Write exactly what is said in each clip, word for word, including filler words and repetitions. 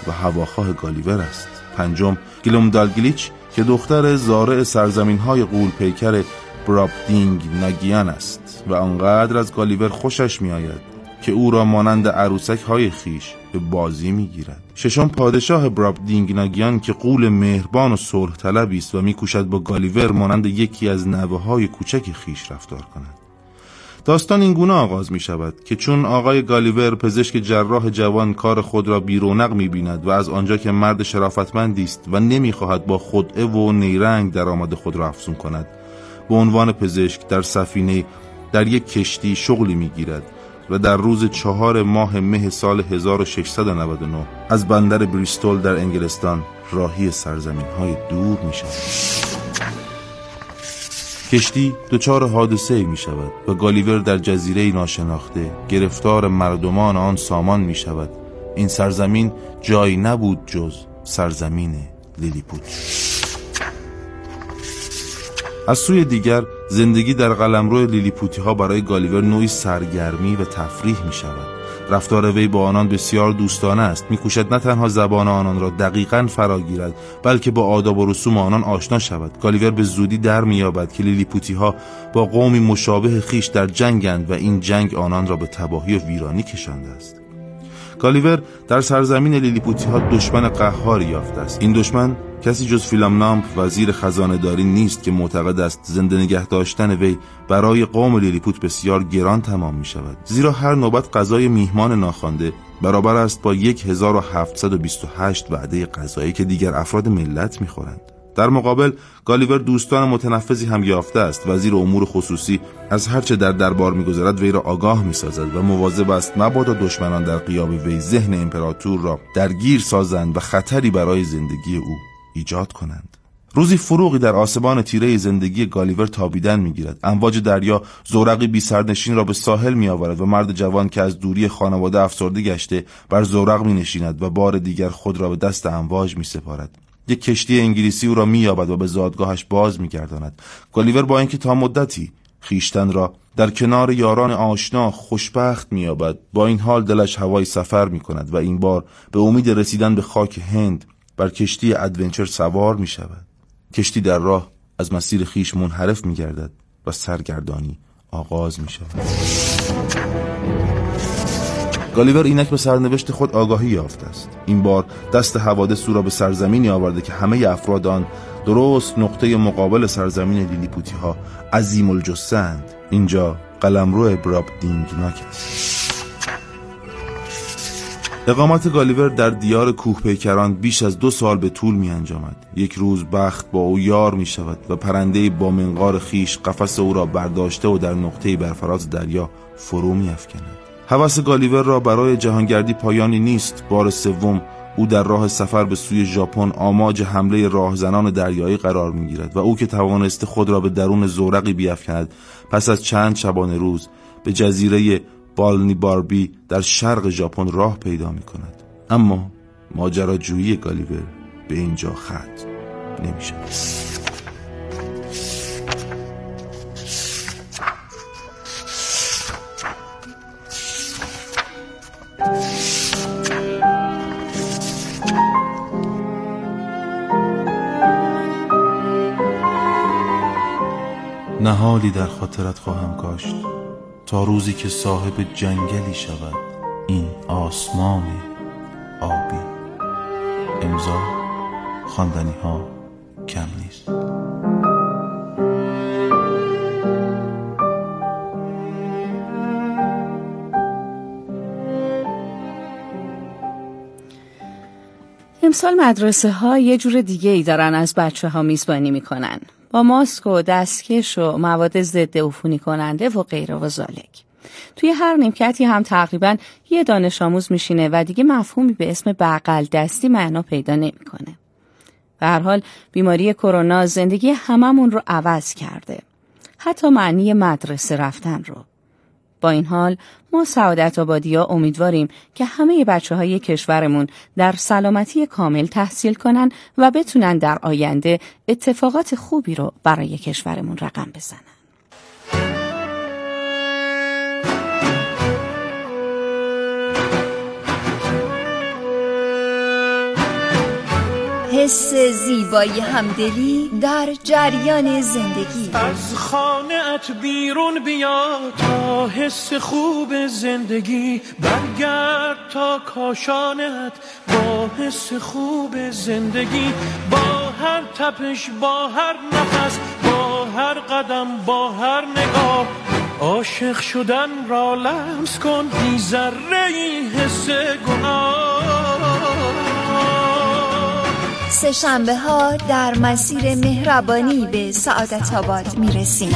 و هواخواه گالیور است. پنجم، گلومدالگلیچ که دختر زارع سرزمین‌های غول پیکر برابدینگناگیان است و آنقدر از گالیور خوشش می‌آید که او را مانند عروسک‌های خیش به بازی می‌گیرد. ششم، پادشاه برابدینگناگیان که غول مهربان و صلح طلبی است و می‌کوشد با گالیور مانند یکی از نوه‌های کوچک خیش رفتار کند. داستان این گونه آغاز می شود که چون آقای گالیور پزشک جراح جوان کار خود را بی‌رونق می بیند و از آنجا که مرد شرافتمندی است و نمی خواهد با خدعه و نیرنگ درآمد خود را افزون کند، به عنوان پزشک در سفینه در یک کشتی شغلی می گیرد و در روز چهار ماه مه سال هزار و ششصد و نود و نه از بندر بریستول در انگلستان راهی سرزمین های دور می شود. کشتی دچار حادثه می شود و گالیور در جزیره ناشناخته گرفتار مردمان آن سامان می شود. این سرزمین جایی نبود جز سرزمین لیلیپوت. از سوی دیگر زندگی در قلمرو لیلیپوتی ها برای گالیور نوعی سرگرمی و تفریح می شود. رفتار وی با آنان بسیار دوستانه است. می‌کوشد نه تنها زبان آنان را دقیقاً فراگیرد بلکه با آداب و رسوم آنان آشنا شود. گالیور به زودی در می‌یابد که لیلیپوتی ها با قومی مشابه خیش در جنگند و این جنگ آنان را به تباهی و ویرانی کشانده است. گالیور در سرزمین لیلیپوتی ها دشمن قهاری یافته است. این دشمن کسی جز فیلامنامپ وزیر خزانه‌داری نیست که معتقد است زنده نگه داشتن وی برای قوم لیلیپوت بسیار گران تمام می شود، زیرا هر نوبت غذای میهمان ناخوانده برابر است با هزار و هفتصد و بیست و هشت وعده غذایی که دیگر افراد ملت می خورند. در مقابل گالیور دوستان متنفذی هم یافته است. وزیر امور خصوصی از هرچه در دربار می‌گذرد وی را آگاه می‌سازد و مواظب است مبادا دشمنان در غیاب وی ذهن امپراتور را درگیر سازند و خطری برای زندگی او ایجاد کنند. روزی فروغی در آسمان تیره زندگی گالیور تابیدن می‌گیرد. امواج دریا زورقی بی سرنشین را به ساحل می‌آورد و مرد جوان که از دوری خانواده افسرده گشته بر زورق می‌نشیند و بار دیگر خود را به دست امواج می‌سپارد. یک کشتی انگلیسی او را می‌یابد و به زادگاهش باز می‌گرداند. گالیور با اینکه تا مدتی خیشتن را در کنار یاران آشنا خوشبخت می‌یابد، با این حال دلش هوای سفر می‌کند و این بار به امید رسیدن به خاک هند بر کشتی ادونچر سوار می‌شود. کشتی در راه از مسیر خیش منحرف می‌گردد و سرگردانی آغاز می‌شود. گالیور اینک به سرنوشت خود آگاهی یافته است. این بار دست حوادث او را به سرزمینی آورده که همه افراد آن درست نقطه مقابل سرزمین لیلیپوتی ها عظیم الجثه اند. اینجا قلمرو برابدینگناک است. اقامت گالیور در دیار کوه پیکران بیش از دو سال به طول می انجامد. یک روز بخت با او یار می شود و پرنده با منقار خیش قفس او را برداشته و در نقطه برفراز دریا فرو می افکند. هوس گالیور را برای جهانگردی پایانی نیست. بار سوم او در راه سفر به سوی ژاپن آماج حمله راهزنان دریایی قرار می‌گیرد و او که توانسته خود را به درون زورقی بیفکند پس از چند شبانه روز به جزیره بالنی باربی در شرق ژاپن راه پیدا می‌کند. اما ماجراجویی گالیور به اینجا ختم نمی‌شود. نهالی در خاطرت خواهم کاشت تا روزی که صاحب جنگلی شود این آسمان آبی. امضا خواندنی ها کم نیست. امسال مدرسه ها یه جور دیگه ای دارن از بچه ها میزبانی میکنن، با ماسک و دستکش و مواد ضد عفونی کننده و غیره و ذالک. توی هر نیمکتی هم تقریبا یه دانش آموز میشینه و دیگه مفهومی به اسم بغل دستی معنا پیدا نمیکنه. به هر حال بیماری کرونا زندگی هممون رو عوض کرده، حتی معنی مدرسه رفتن رو. با این حال ما سعادت آبادی‌ها امیدواریم که همه بچه‌های کشورمون در سلامتی کامل تحصیل کنن و بتونن در آینده اتفاقات خوبی رو برای کشورمون رقم بزنن. حس زیبایی همدلی در جریان زندگی. از خانه‌ات بیرون بیا تا حس خوب زندگی، برگرد تا کاشانه‌ات با حس خوب زندگی، با هر تپش، با هر نفس، با هر قدم، با هر نگاه، عاشق شدن را لمس کن بی ذره‌ای حس گناه. سه شنبه ها در مسیر مهربانی به سعادت آباد میرسیم.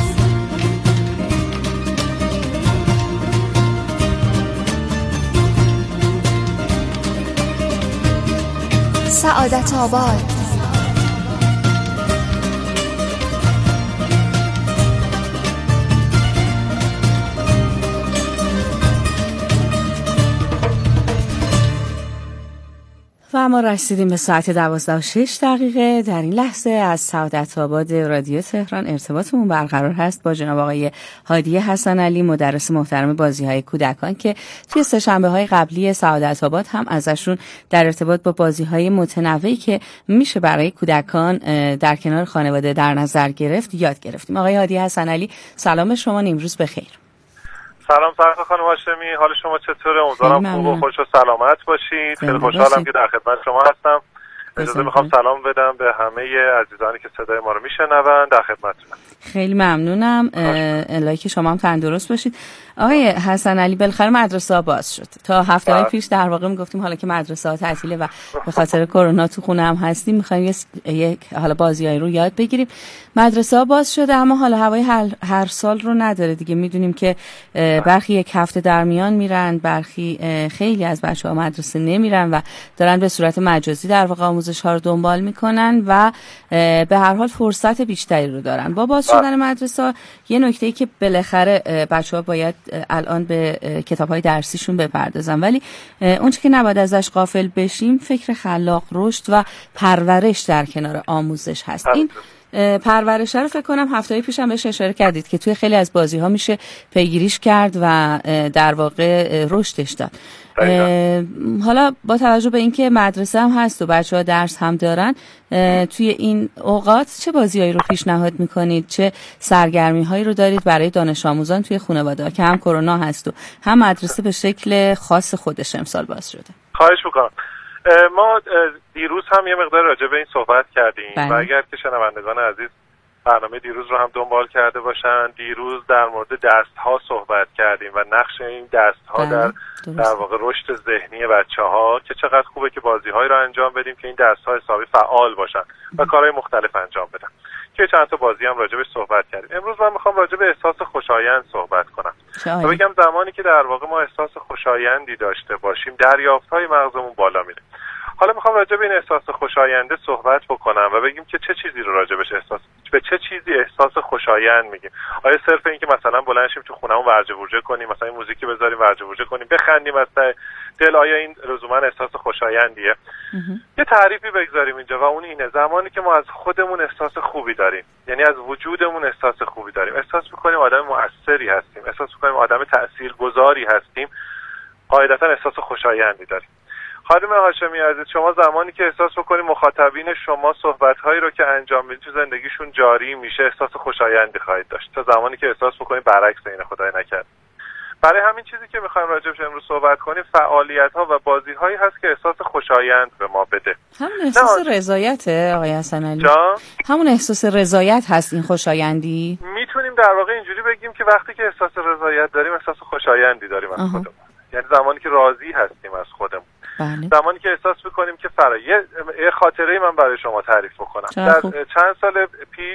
سعادت آباد. و ما رسیدیم به ساعت دوازده و شش دقیقه. در این لحظه از سعادت آباد رادیو تهران ارتباطمون برقرار هست با جناب آقای هادی حسن علی، مدرس محترم بازی‌های کودکان که توی سه شنبه‌های قبلی سعادت آباد هم ازشون در ارتباط با بازی‌های متنوعی که میشه برای کودکان در کنار خانواده در نظر گرفت یاد گرفتیم. آقای هادی حسن علی، سلام شما، نیمروز بخیر. سلام فرخ خانم هاشمی، حال شما چطوره؟ امیدوارم خوب و خوش و سلامت باشید. خیلی خوشحالم که در خدمت شما هستم. اجازه میخوام سلام بدم به همه عزیزانی که صدای ما رو میشنون. در خدمتتونم. خیلی ممنونم. الهی که شما هم تندرست باشید. آقای حسن علی، بالاخره مدرسه ها باز شد. تا هفته های پیش در واقع میگفتیم حالا که مدرسه ها تعطیله و به خاطر کرونا تو خونه هم هستیم میخوایم یک حالا بازیایی رو یاد بگیریم. مدرسه ها باز شده اما حالا هوای هر, هر سال رو نداره دیگه. میدونیم که برخی یک هفته در میان میرن، برخی خیلی از بچه‌ها مدرسه نمیرن و دارن به صورت مجازی در واقع آموزش ها رو دنبال میکنن و به هر حال فرصت بیشتری رو دارن. با باز شدن مدرسه یه نکته‌ای که بالاخره بچه‌ها باید الان به کتاب‌های درسیشون بپردازن، ولی اون چیزی که نباید ازش غافل بشیم فکر خلاق، رشد و پرورش در کنار آموزش هست. این پرورش رو فکر کنم هفته‌های پیش هم بهش اشاره کردید که توی خیلی از بازی‌ها میشه پیگیریش کرد و در واقع رشدش داد. حالا با توجه به اینکه مدرسه هم هست و بچه‌ها درس هم دارن، توی این اوقات چه بازیایی رو پیشنهاد میکنید؟ چه سرگرمی‌هایی رو دارید برای دانش آموزان توی خانواده‌ها که هم کرونا هست و هم مدرسه به شکل خاص خودش امسال باز شده؟ خواهش میکنم. ما دیروز هم یه مقدار راجع به این صحبت کردیم و اگر که شنوندگان عزیز برنامه دیروز رو هم دنبال کرده باشن، دیروز در مورد دست‌ها صحبت کردیم و نقش این دست‌ها در در واقع رشد ذهنی بچه‌ها که چقدر خوبه که بازی‌هایی رو انجام بدیم که این دست‌ها حسابی فعال باشن و کارهای مختلف انجام بدن. که چند تا بازی هم راجع بهش صحبت کردیم. امروز من می‌خوام راجع به احساس خوشایند صحبت کنم. و بگم زمانی که در واقع ما احساس خوشایندی داشته باشیم، دریافت‌های مغزمون بالا میره. حالا میخوام راجع به این احساس خوشاینده صحبت بکنم و بگیم که چه چیزی رو راجبش احساس به چه چیزی احساس خوشایند میگیم. آیا صرف این که مثلا بلند شیم تو خونمون ورجه ورجه کنیم، مثلا این موزیکی بذاریم ورجه ورجه کنیم بخندیم از ته دل، آیا این لزوما احساس خوشایندیه؟ یه تعریفی بگذاریم اینجا و اون اینه: زمانی که ما از خودمون احساس خوبی داریم، یعنی از وجودمون احساس خوبی داریم، احساس میکنیم آدم مؤثری هستیم، احساس میکنیم آدم تاثیرگذاری هستیم، قاعدتا احساس خوشایندی داریم. خانم هاشمی عزیز، شما زمانی که احساس بکنید مخاطبین شما صحبت‌هایی رو که انجام میدید تو زندگیشون جاری میشه، احساس خوشایندی خواهید داشت، تا زمانی که احساس بکنید برعکس اینه، خدای نکرد. برای همین چیزی که می‌خوایم راجعش امروز صحبت کنیم فعالیت‌ها و بازی‌هایی هست که احساس خوشایند به ما بده. همون احساس رضایته آقای حسن علی؟ جان؟ همون احساس رضایت هست این خوشایندی؟ میتونیم در واقع اینجوری بگیم که وقتی که احساس رضایت داریم احساس خوشایندی داریم از خودمون. یعنی زمانی که راضی هستیم از خودمون. بله. زمانی که احساس میکنیم که فرا یه, یه خاطره من برای شما تعریف بکنم. در چند سال پیش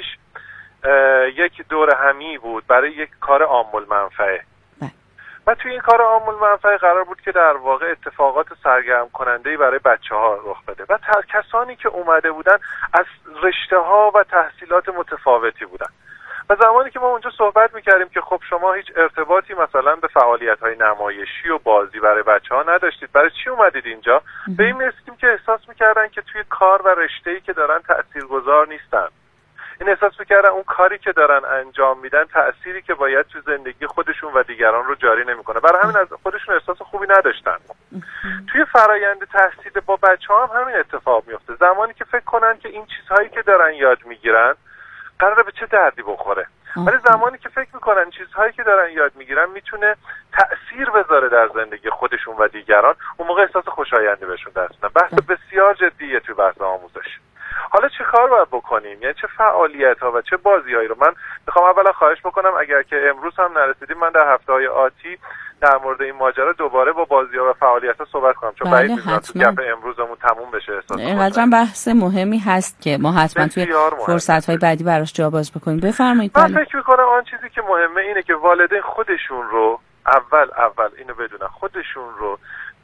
یک دور همی بود برای یک کار عامل منفعه. بله. و توی این کار عامل منفعه قرار بود که در واقع اتفاقات سرگرم کننده‌ای برای بچه‌ها رخ بده و کسانی که اومده بودن از رشته‌ها و تحصیلات متفاوتی بودن. و زمانی که ما اونجا صحبت میکردیم که خب شما هیچ ارتباطی مثلا به فعالیت‌های نمایشی و بازی برای بچه‌ها نداشتید، برای چی اومدید اینجا؟ به این می‌رسیدیم که احساس میکردن که توی کار و رشته‌ای که دارن تأثیرگذار نیستن. این احساس میکردن اون کاری که دارن انجام میدن تأثیری که باید تو زندگی خودشون و دیگران رو جاری نمیکنه. برای همین از خودشون احساس خوبی نداشتن. توی فرایند تحصیل با بچه‌ها هم همین اتفاق میفته. زمانی که فکر کنن که این چیزهایی که دارن یاد میگیرن قراره به چه دردی بخوره، ولی زمانی که فکر میکنن چیزهایی که دارن یاد میگیرن میتونه تأثیر بذاره در زندگی خودشون و دیگران، اون موقع احساس خوشایندی بهشون دست میدن. بحث بسیار جدیه توی بحث آموزش. حالا چه کار باید بکنیم؟ یعنی چه فعالیت ها و چه بازی هایی رو من میخوام اولا خواهش بکنم اگر که امروز هم نرسیدیم من در هفته های آتی در مورد این ماجرا دوباره با بازی ها و فعالیت ها صحبت کنم، چون بعید میدونم تو گپ امروزمون تموم بشه. احساس اینقدرم بحث مهمی هست که ما حتما توی فرصت های بعدی براش جا باز بکنیم. بفرمایید. من فکر میکنم آن چیزی که مهمه اینه که والدین خودشون رو اول اول اینو بدونن، خودشون رو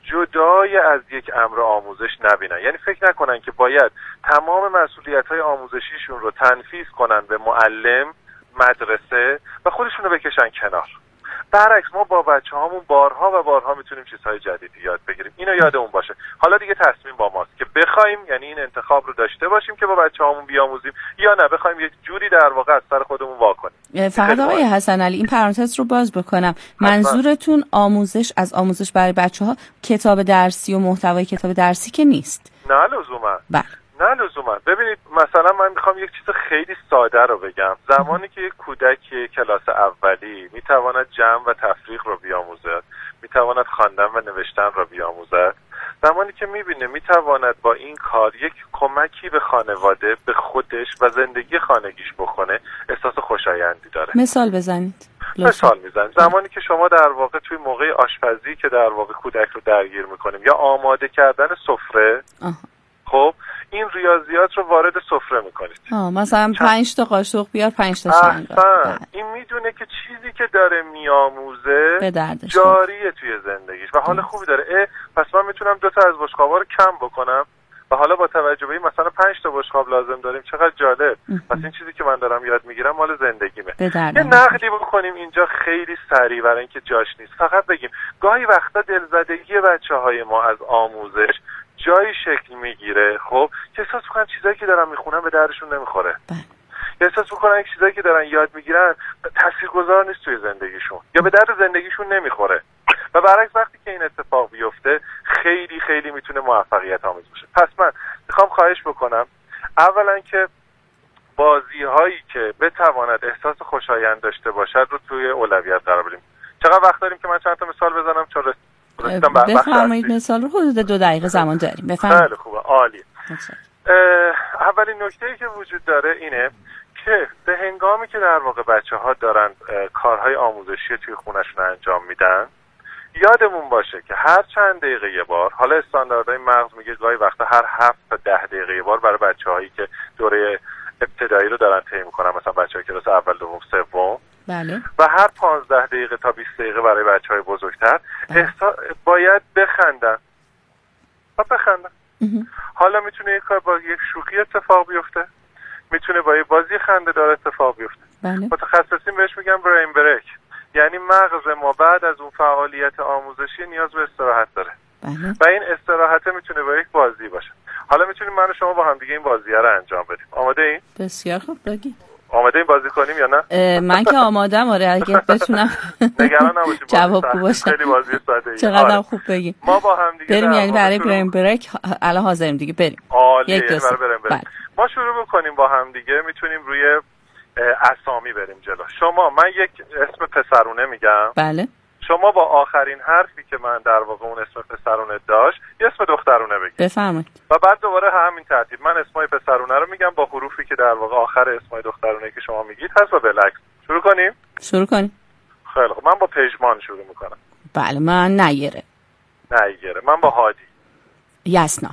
جدای از یک امر آموزش نبینن. یعنی فکر نکنن که باید تمام مسئولیت‌های آموزشیشون رو تنفیذ کنن به معلم، مدرسه و خودشون رو بکشن کنار. برعکس ما با بچه‌هامون بارها و بارها میتونیم چیزهای جدیدی یاد بگیریم. اینو یادمون باشه. حالا دیگه تصمیم با ماست که بخوایم، یعنی این انتخاب رو داشته باشیم که با بچه‌هامون بیاموزیم یا نه بخوایم یک جوری در واقع از سر خودمون واکنیم. فقط آقای حسن علی این پرانتز رو باز بکنم. منظورتون آموزش از آموزش برای بچه‌ها کتاب درسی و محتوای کتاب درسی که نیست؟ نه لزوما. بله. نه لزوما. ببینید مثلا من میخوام یک چیز خیلی ساده رو بگم. زمانی که یک کودک کلاس اولی میتواند جمع و تفریق رو بیاموزد، میتواند خواندن و نوشتن رو بیاموزد، زمانی که میبینه میتواند با این کار یک کمکی به خانواده، به خودش و زندگی خانگیش بکنه، احساس خوشایندی داره. مثال بزنید. مثال میزنم زمانی که شما در واقع توی موقع آشپزی که در واقع کودک رو درگیر میکنیم یا آماده کردن سفره، خب این ریاضیات رو وارد سفره میکنید. آه مثلا پنج تا قاشق بیار پنج تا چنگ. این میدونه که چیزی که داره میآموزه به جاریه توی زندگیش و حال خوبی داره. اه پس من میتونم دو تا از بشقابا رو کم بکنم و حالا با توجه به این مثلا پنج تا بشقاب لازم داریم، چقدر جالب. پس این چیزی که من دارم یاد میگیرم مال زندگیمه. یه نقدی بکنیم اینجا خیلی سریع برای اینکه جاش نیست. فقط بگیم گاهی وقتا دلزدگی بچه‌های ما از آموزش جایی شکل میگیره خب که احساس میکنن چیزایی که دارن میخونن به دردشون نمیخوره. یا احساس میکنن این چیزایی که دارن یاد میگیرن تاثیرگذار نیست توی زندگیشون یا به درد زندگیشون نمیخوره. و برعکس وقتی که این اتفاق بیفته خیلی خیلی میتونه موفقیت آمیز باشه. پس من میخوام خواهش بکنم اولا که بازی هایی که بتواند احساس خوشایند داشته باشد رو توی اولویت قرار بدیم. چقدر وقت داریم که من چند تا مثال بزنم؟ چون بفرمایید. مثال رو حدود دو دقیقه زمان داریم. بفرمایید. خیلی خوبه، عالی. اولین نکته‌ای که وجود داره اینه که به هنگامی که در واقع بچه‌ها دارن کارهای آموزشی توی خونه‌شون انجام میدن یادمون باشه که هر چند دقیقه یه بار، حالا استانداردهای مغز میگه گاهی وقتا هر هفت تا ده دقیقه یه بار برای بچه‌هایی که دوره ابتدایی رو دارن طی می‌کنن، مثلا بچه‌های کلاس اول، دوم، سوم، بله، و هر پانزده دقیقه تا بیست دقیقه برای بچه‌های بزرگتر احسا... باید بخندن و بخندن. حالا میتونه یک کار با یک شوخی اتفاق بیفته، میتونه با یک بازی خنده دار اتفاق بیفته. بله. متخصصین بهش میگن برین بریک، یعنی مغز ما بعد از اون فعالیت آموزشی نیاز به استراحت داره. بله. و این استراحت میتونه با یک بازی باشه. حالا میتونیم من و شما با هم دیگه این بازی رو انجام بدیم. آماده این؟ بسیار خوب، بگید. آماده این بازی کنیم یا نه؟ من که آمادم. آره اگه بتونم نگران نباشید جواب باشه. خیلی بازی ساده ای. چقدر خوب بگیم. ما با هم دیگه بریم، یعنی برای بریم بریک الان حاضریم دیگه، بریم. عالیه، یعنی برای بریم بریک. ما شروع بکنیم با هم دیگه. میتونیم روی اسامی بریم جلو. شما، من یک اسم پسرونه میگم. بله. شما با آخرین حرفی که من در واقع اون اسم پسرونه داشت یه اسم دخترونه بگید. بفرمایید. و بعد دوباره همین ترتیب من اسمای پسرونه رو میگم با حروفی که در واقع آخر اسمای دخترونه که شما میگید هست و بالعکس. شروع کنیم؟ شروع کنیم. خیلی خوب. من با پژمان شروع میکنم. بله. من نیره. نیره. من با هادی. یسنا.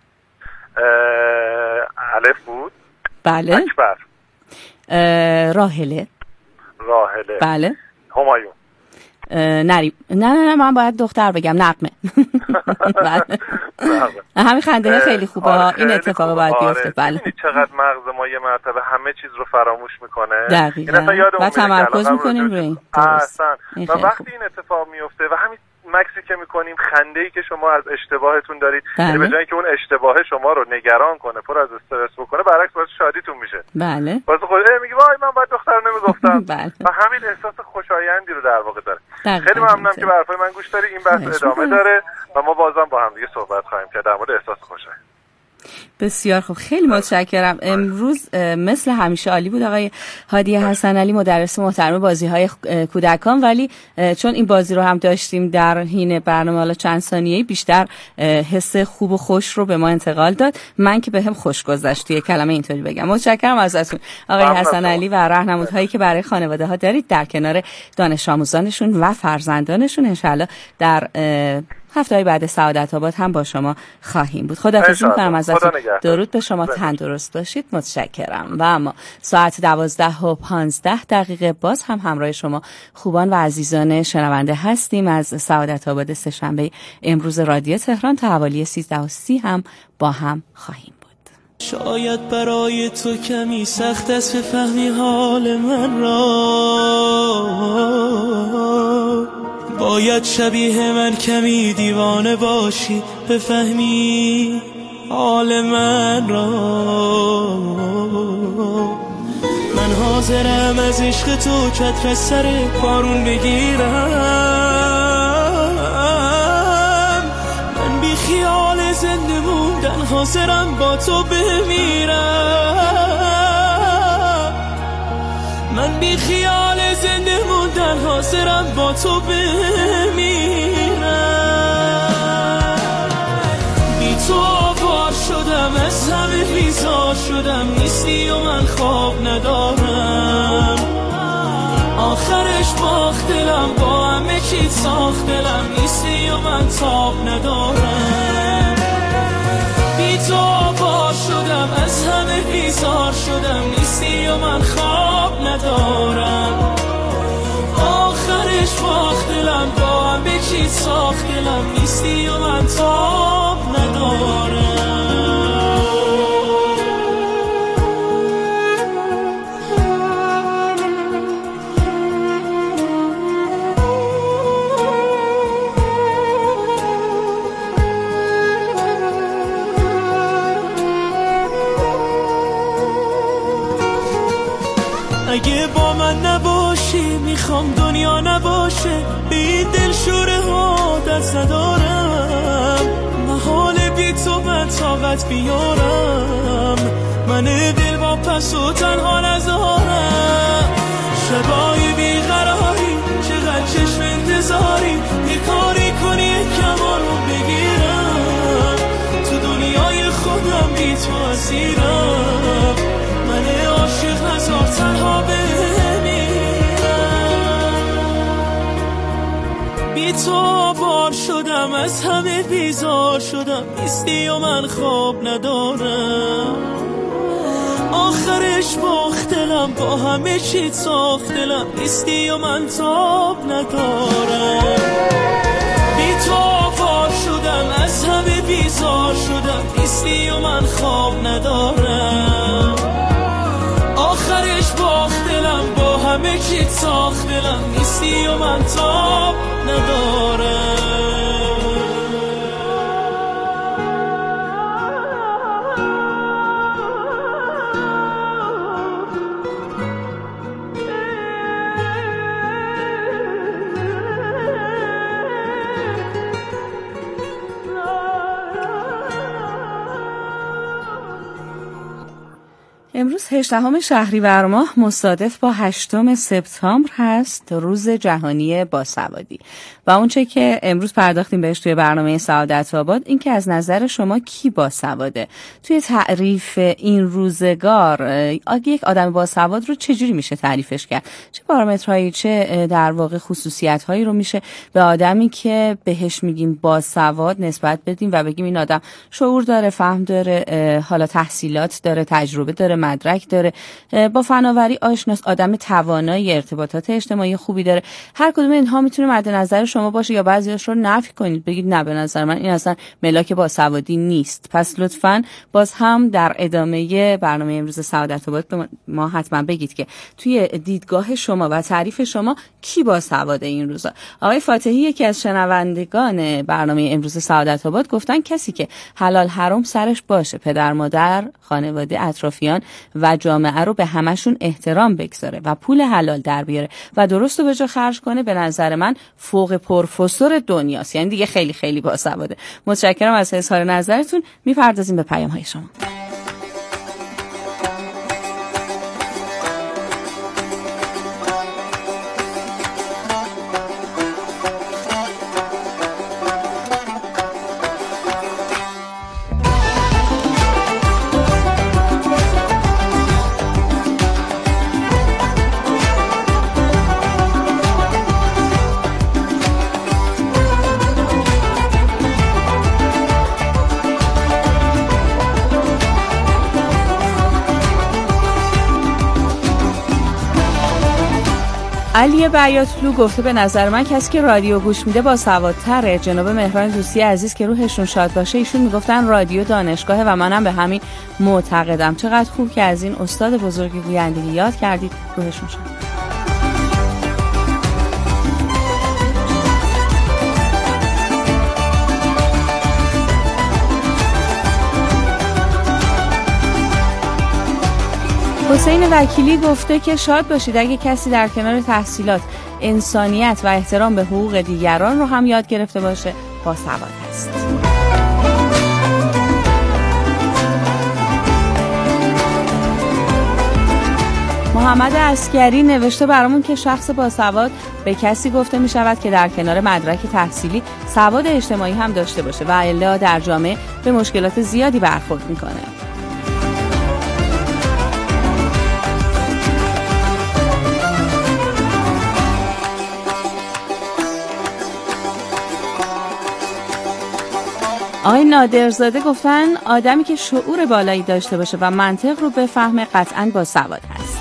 الف بود. بله. اکبر. راهله. راهله. بله. همایون. نری نه نه نه من باید دختر بگم. نقمه. بله. همین خنده خیلی خوبه. آره این اتفاق باید بیفته. بله. چقدر مغز ما یه مرتبه همه چیز رو فراموش میکنه. دقیقاً. و تمرکز میکنیم روی این. اصلا. و وقتی این اتفاق میفته و همین مکسی که میکنیم، خنده‌ای که شما از اشتباهتون دارید، یعنی به جای که اون اشتباه شما رو نگران کنه، پر از استرس بکنه، برعکس باعث شادیتون میشه. بله. واسه خود میگی وای من باید دخترو نمیگفتم. بله. و همین احساس خوشایندی رو در واقع داره. خیلی ممنونم که به حرفای من گوش دادید. این بحث ادامه داره و ما بازم با هم دیگه صحبت خواهیم کرد در مورد احساس خوشایند. بسیار خوب، خیلی متشکرم. امروز مثل همیشه عالی بود آقای هادی حسن علی، مدرس محترم بازی‌های کودکان، ولی چون این بازی رو هم داشتیم در حین برنامه، حالا چند ثانیه‌ای بیشتر حس خوب و خوش رو به ما انتقال داد. من که بهم خوش گذشت توی کلمه اینطوری بگم. متشکرم ازتون آقای حسن علی و راهنمودهایی که برای خانواده‌ها دارید در کنار دانش آموزانشون و فرزندانشون. انشالله در هفته‌های بعد سعادت آباد هم با شما خواهیم بود. خداحافظی می‌کنم ازتون. درود به شما، تندرست باشید. متشکرم. و اما ساعت دوازده و پانزده دقیقه باز هم همراه شما خوبان و عزیزان شنونده هستیم از سعادت آباد سه‌شنبه امروز رادیو تهران. تا حوالی سیزده و سی هم با هم خواهیم بود. شاید برای تو کمی سخت است بفهمی حال من را، باید شبیه من کمی دیوانه باشی بفهمی حال من را. من حاضرم از عشق تو چتر از سر بارون بگیرم، من بی خیال زنده موندن حاضرم با تو بمیرم، من بی خیال زنده موندن حاضرم با تو بمیرم. بی تو آوار شدم، از همه بیزار شدم، نیستی و من خواب ندارم، آخرش باخت دلم، با همه چیت ساخت دلم، نیستی و من تاب ندارم. بی تو آوار شدم، از همه بیزار شدم، نیستی و من خواب ندارم، آخرش باخت دلم، با همه چیت ساخت دلم، نیستی و من تاب ندارم. اگه با من نباشی میخوام دنیا نباشه، به این دلشوره ها دست ندارم، محال بی تو من طاقت بیارم، من دل با پس و تنها نذارم، شبای بیقراری چقدر چشم انتظاری، یه کاری کنی یه کمارو بگیرم، تو دنیای خودم بی تو اسیرم، من عاشق هزار تنها بمیرم. بی تو بار شدم، از همه بیزار شدم، نیستی و من خواب ندارم، آخرش باخت دلم، با همه چیت ساخت دلم، نیستی و من تاب ندارم. بی تو بار شدم، از همه بیزار شدم، نیستی و من خواب ندارم، آخرش باخت دلم، با همه چیت ساخت دلم، نیستی و من تاب ندارم. امروز هجدهم شهریور ماه مصادف با هشتم سپتامبر هست، روز جهانی باسوادی. و اونچه که امروز پرداختیم بهش توی برنامه سعادت آباد، این که از نظر شما کی باسواده؟ توی تعریف این روزگار اگه یک آدم باسواد رو چجوری میشه تعریفش کرد؟ چه پارامترهایی، چه در واقع خصوصیت‌هایی رو میشه به آدمی که بهش میگیم باسواد نسبت بدیم و بگیم این آدم شعور داره، فهم داره، حالا تحصیلات داره، تجربه داره، مدرک داره، با فناوری آشناست، آدم توانایی، ارتباطات اجتماعی خوبی داره. هر کدوم اینها میتونه مد نظر شما باشه یا بعضیاش رو نفی کنید، بگید نه به نظر من این اصلا ملاک باسوادی نیست. پس لطفاً باز هم در ادامه برنامه امروز سعادت آباد به ما حتما بگید که توی دیدگاه شما و تعریف شما کی باسواده این روزا. آقای فاتحی یکی از شنوندگان برنامه امروز سعادت آباد گفتن کسی که حلال حرام سرش باشه، پدر مادر، خانواده، اطرافیان و جامعه رو به همشون احترام بگذاره و پول حلال در بیاره و درست و به جا خرج کنه، به نظر من فوق پروفسور دنیاست. یعنی دیگه خیلی خیلی باسواده. متشکرم از اظهار نظرتون. میپردازیم به پیام های شما. علی بیاتلو گفته به نظر من کسی که رادیو گوش میده با سوادتره. جناب مهران دوستی عزیز که روحشون شاد باشه، ایشون میگفتن رادیو دانشگاهه و منم به همین معتقدم. چقدر خوب که از این استاد بزرگی گویندگی یاد کردید. روحشون شاد. حسین وکیلی گفته که شاد باشید اگه کسی در کنار تحصیلات انسانیت و احترام به حقوق دیگران رو هم یاد گرفته باشه، باسواد است. محمد عسکری نوشته برامون که شخص باسواد به کسی گفته می شود که در کنار مدرک تحصیلی سواد اجتماعی هم داشته باشه و الا در جامعه به مشکلات زیادی برخورد می کنه. آقای نادرزاده گفتن آدمی که شعور بالایی داشته باشه و منطق رو بفهمه قطعاً باسواد هست.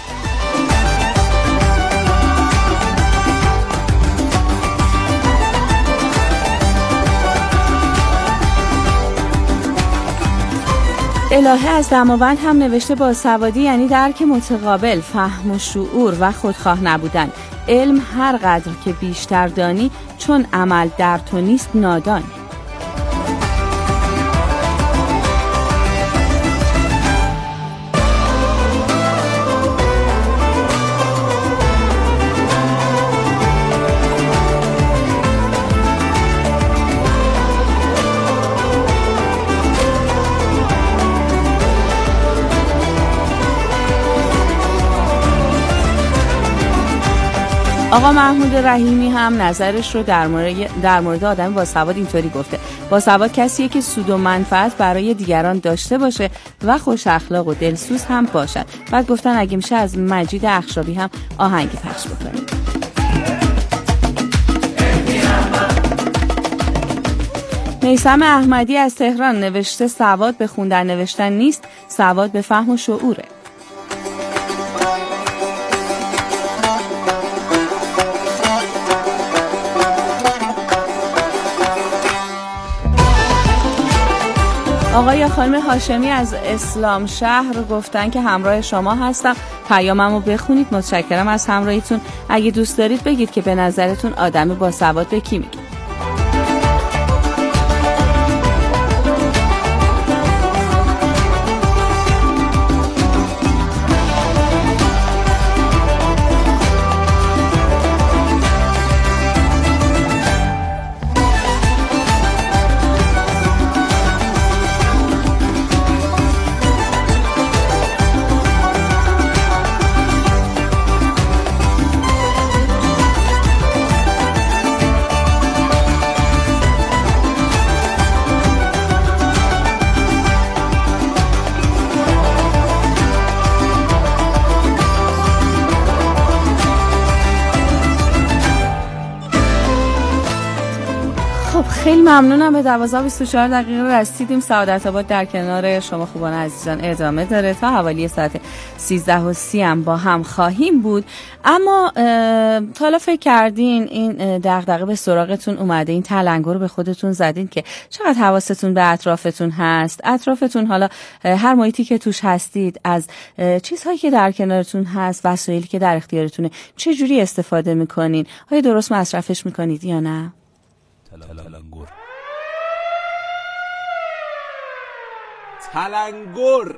الهه از دماوند هم نوشته باسوادی یعنی درک متقابل، فهم و شعور و خودخواه نبودن. علم هر قدر که بیشتر دانی چون عمل در تو نیست نادانی. آقا محمود رحیمی هم نظرش رو در مورد در مورد آدم باسواد اینطوری گفته: باسواد کسیه که سود و منفعت برای دیگران داشته باشه و خوش اخلاق و دلسوز هم باشد. بعد گفتن اگه میشه از مجید اخشابی هم آهنگی پخش بکنیم. میثم احمدی از تهران نوشته سواد به خوندن نوشتن نیست، سواد به فهم و شعوره. آقای خانم هاشمی از اسلام شهر گفتن که همراه شما هستم، پیاممو بخونید. متشکرم از همراهیتون. اگه دوست دارید بگید که به نظرتون آدم باسواد به کی میگید. خیلی ممنونم. به دوازده و بیست و چهار دقیقه رسیدیم. سعادت آباد در کنار شما خوبان عزیزان ادامه داره تا حوالی ساعت سیزده و سی هم با هم خواهیم بود. اما تا حالا فکر کردین این دغدغه به سراغتون اومده، این تلنگر رو به خودتون زدین که چقدر حواستون به اطرافتون هست؟ اطرافتون حالا هر محیطی که توش هستید، از چیزهایی که در کنارتون هست، وسایلی که در اختیارتونه، چه جوری استفاده میکنین؟ آیا درست مصرفش میکنید یا نه؟ تلنگر تلنگر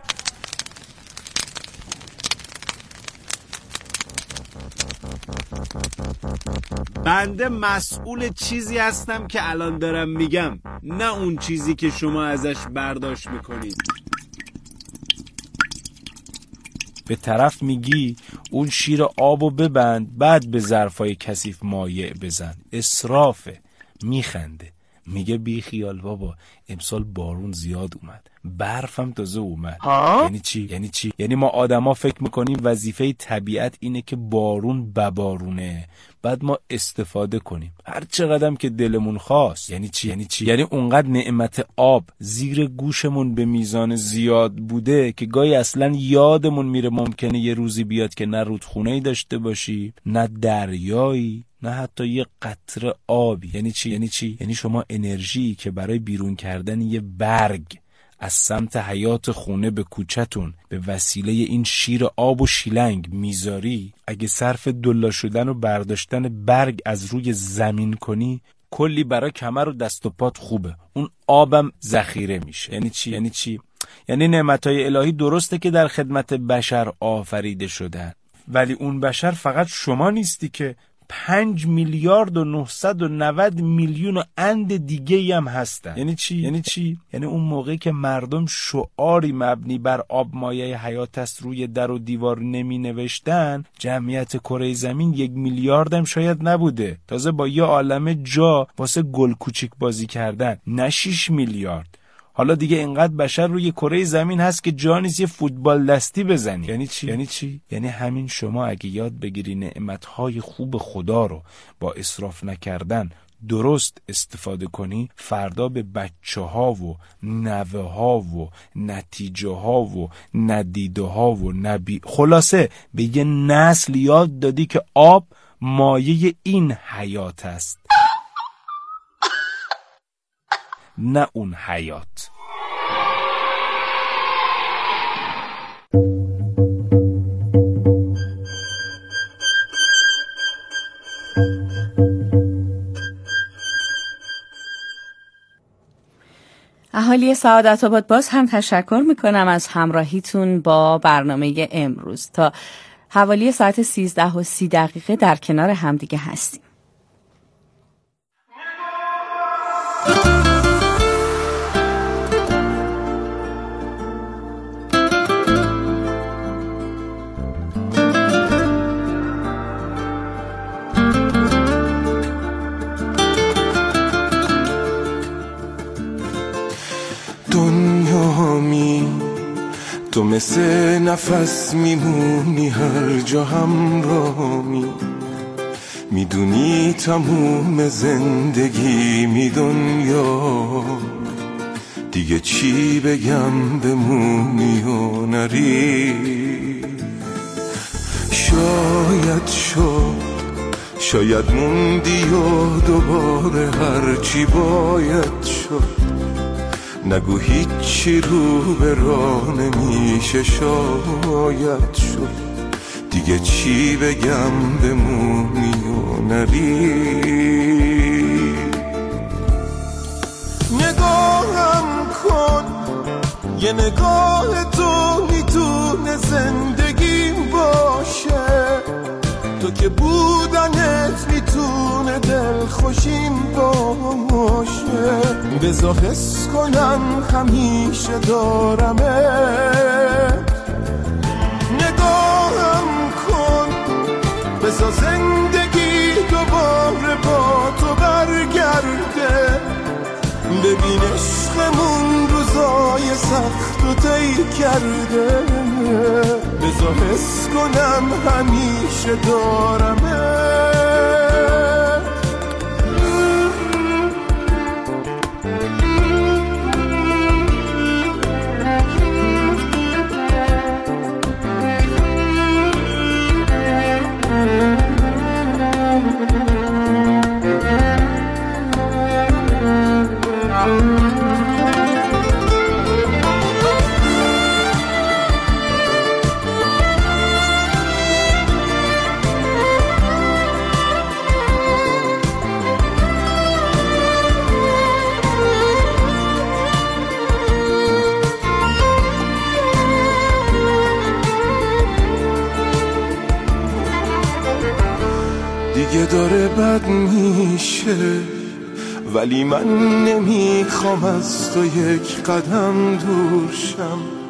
بنده مسئول چیزی هستم که الان دارم میگم، نه اون چیزی که شما ازش برداشت میکنید. به طرف میگی اون شیر آبو ببند، بعد به ظرفای کثیف مایع بزن. اسرافه. میخنده، میگه بی خیال بابا، امسال بارون زیاد اومد، برفم تازه اومد. یعنی چی؟ یعنی چی؟ یعنی ما آدما فکر میکنیم وظیفه طبیعت اینه که بارون ببارونه، بعد ما استفاده کنیم هر چقدرم که دلمون خواست. یعنی چی؟ یعنی چی؟ یعنی اونقدر نعمت آب زیر گوشمون به میزان زیاد بوده که گاهی اصلا یادمون میره ممکنه یه روزی بیاد که نه رودخونه‌ای داشته باشی، نه دریایی، نه حتی یه قطره آبی. یعنی چی؟ یعنی چی؟ یعنی شما انرژی که برای بیرون کردن یه برگ از سمت حیات خونه به کوچتون به وسیله این شیر آب و شیلنگ میذاری، اگه صرف دلا شدن و برداشتن برگ از روی زمین کنی، کلی برای کمر و دست و پات خوبه. اون آبم ذخیره میشه. یعنی چی؟ یعنی چی؟ یعنی نعمتهای الهی درسته که در خدمت بشر آفریده شدن، ولی اون بشر فقط شما نیستی که پنج میلیارد و نهصد و نود میلیون و اند دیگه هم هستن. یعنی چی؟ یعنی چی؟ یعنی اون موقعی که مردم شعاری مبنی بر آب مایه حیات است روی در و دیوار نمی نوشتن، جمعیت کره زمین یک میلیارد هم شاید نبوده، تازه با یه عالمه جا واسه گل کوچیک بازی کردن، نه شیش میلیارد. حالا دیگه اینقدر بشر روی کره زمین هست که جا نیست یه فوتبال دستی بزنی. یعنی چی؟ یعنی چی؟ یعنی همین شما اگه یاد بگیری نعمتهای خوب خدا رو با اسراف نکردن درست استفاده کنی، فردا به بچه ها و نوه ها و نتیجه ها و ندیده ها و نبی خلاصه به یه نسل یاد دادی که آب مایه این حیات است، نه اون حیات. اهالی سعادت آباد، باز هم تشکر میکنم از همراهیتون با برنامه امروز. تا حوالی ساعت سیزده و سی دقیقه در کنار همدیگه هستیم. تو مثل نفس میمونی هر جا همراهمی، میدونی تموم زندگی می دنیا، دیگه چی بگم بمونی و نری. شاید شد شاید موندی و دوباره هرچی باید شد، نگو هیچی رو به راه نمیشه. شاید شد دیگه چی بگم بمونی و نری. نگاهم کن یه نگاه تو میتونه زندگیم باشه، تو که بودنت میتونه دل خوشیم باشه. بذار حس کنم همیشه دارمت، نگاهم کن بذار زندگی دوباره با تو برگرده. ببین عشقمون روزای سخت و طی کرده، بذار حس کنم همیشه دارمت. دیگه داره بد میشه، ولی من نمیخوام از تو یک قدم دور شم.